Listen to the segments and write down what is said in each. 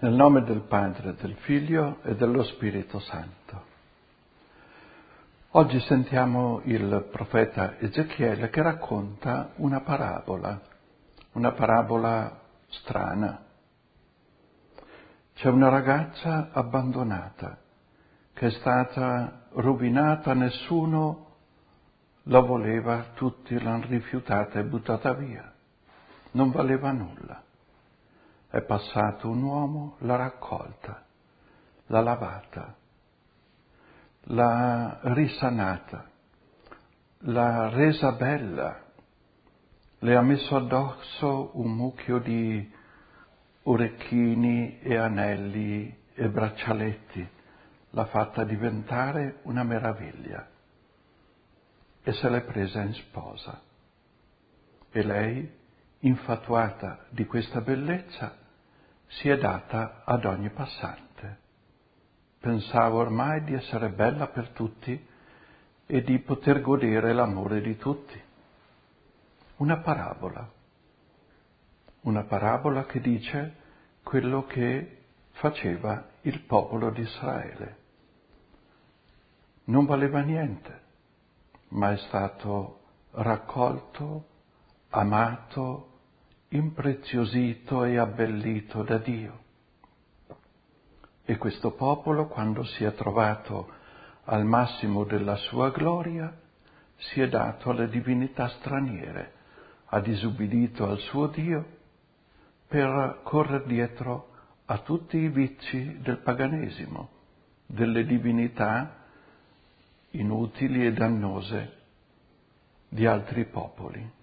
Nel nome del Padre, del Figlio e dello Spirito Santo. Oggi sentiamo il profeta Ezechiele che racconta una parabola strana. C'è una ragazza abbandonata che è stata rovinata, nessuno la voleva, tutti l'hanno rifiutata e buttata via. Non valeva nulla. È passato un uomo, l'ha raccolta, l'ha lavata, l'ha risanata, l'ha resa bella, le ha messo addosso un mucchio di orecchini e anelli e braccialetti, l'ha fatta diventare una meraviglia e se l'è presa in sposa. E lei, infatuata di questa bellezza, si è data ad ogni passante. Pensava ormai di essere bella per tutti e di poter godere l'amore di tutti. Una parabola che dice quello che faceva il popolo di Israele. Non valeva niente, ma è stato raccolto, amato, impreziosito e abbellito da Dio. E questo popolo, quando si è trovato al massimo della sua gloria, si è dato alle divinità straniere, ha disubbidito al suo Dio per correre dietro a tutti i vizi del paganesimo, delle divinità inutili e dannose di altri popoli.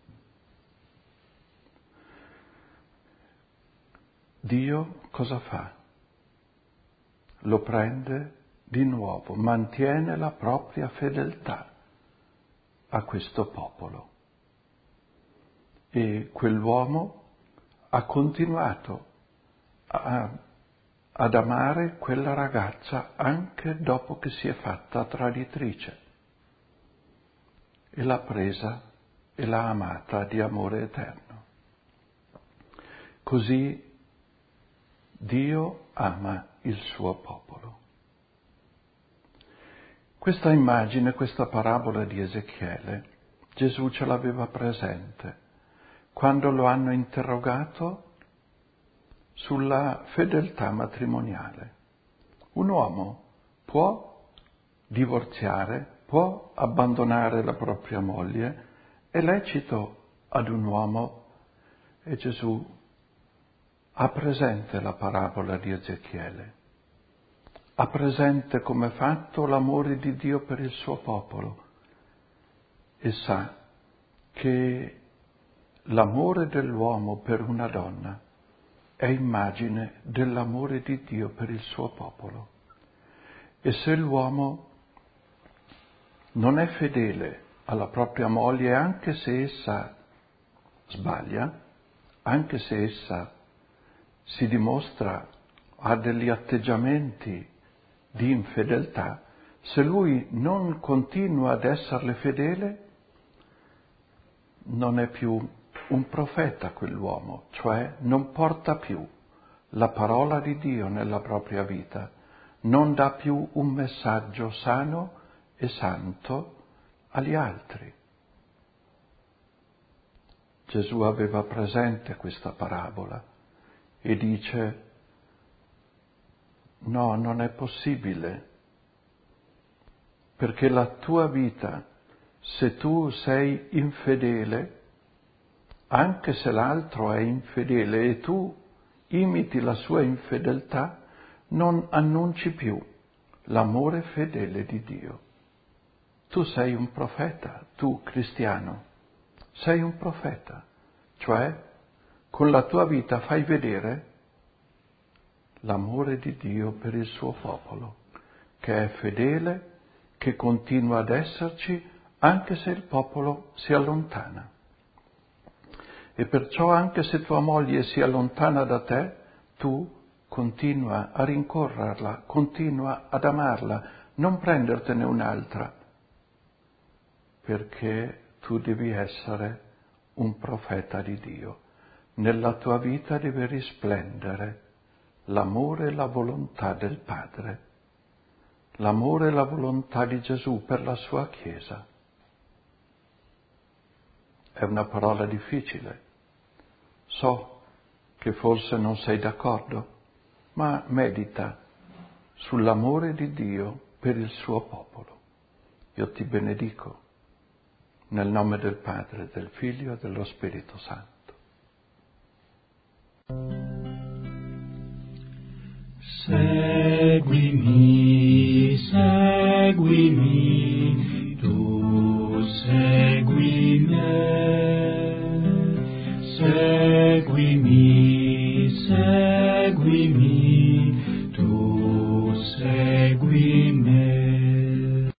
Dio cosa fa? Lo prende di nuovo, mantiene la propria fedeltà a questo popolo. E quell'uomo ha continuato ad amare quella ragazza anche dopo che si è fatta traditrice. E l'ha presa e l'ha amata di amore eterno. Così Dio ama il suo popolo. Questa immagine, questa parabola di Ezechiele, Gesù ce l'aveva presente quando lo hanno interrogato sulla fedeltà matrimoniale. Un uomo può divorziare, può abbandonare la propria moglie, è lecito ad un uomo, e Gesù ha presente la parabola di Ezechiele, ha presente come è fatto l'amore di Dio per il suo popolo e sa che l'amore dell'uomo per una donna è immagine dell'amore di Dio per il suo popolo. E se l'uomo non è fedele alla propria moglie, anche se essa sbaglia, anche se essa si dimostra, ha degli atteggiamenti di infedeltà, se lui non continua ad esserle fedele, non è più un profeta quell'uomo, cioè non porta più la parola di Dio nella propria vita, non dà più un messaggio sano e santo agli altri. Gesù aveva presente questa parabola e dice: no, non è possibile, perché la tua vita, se tu sei infedele, anche se l'altro è infedele e tu imiti la sua infedeltà, non annunci più l'amore fedele di Dio. Tu sei un profeta, tu cristiano, sei un profeta, cioè con la tua vita fai vedere l'amore di Dio per il suo popolo, che è fedele, che continua ad esserci anche se il popolo si allontana. E perciò anche se tua moglie si allontana da te, tu continua a rincorrerla, continua ad amarla, non prendertene un'altra, perché tu devi essere un profeta di Dio. Nella tua vita deve risplendere l'amore e la volontà del Padre, l'amore e la volontà di Gesù per la sua Chiesa. È una parola difficile. So che forse non sei d'accordo, ma medita sull'amore di Dio per il suo popolo. Io ti benedico nel nome del Padre, del Figlio e dello Spirito Santo. Seguimi, seguimi.